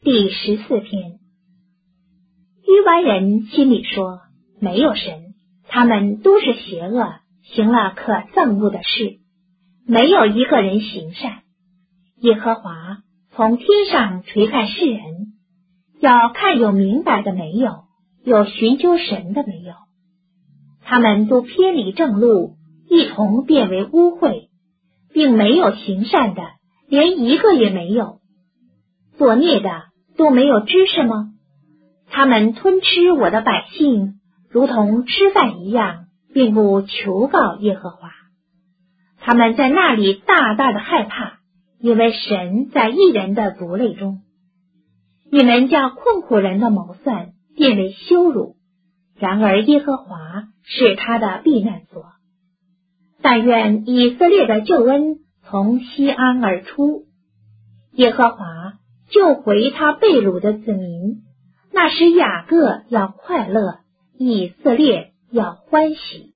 第14篇。愚顽人心里说，没有神，他们都是邪恶，行了可憎恶的事，没有一个人行善。耶和华从天上垂看世人，要看有明白的没有，有寻求神的没有。他们都偏离正路，一同变为污秽，并没有行善的，连一个也没有。作孽的都没有知识吗？他们吞吃我的百姓，如同吃饭一样，并不求告耶和华。他们在那里大大的害怕，因为神在义人的族类中。你们将困苦人的谋算变为羞辱，然而耶和华是他的避难所。但愿以色列的救恩从西安而出，耶和华救回他被掳的子民，那时雅各要快乐，以色列要欢喜。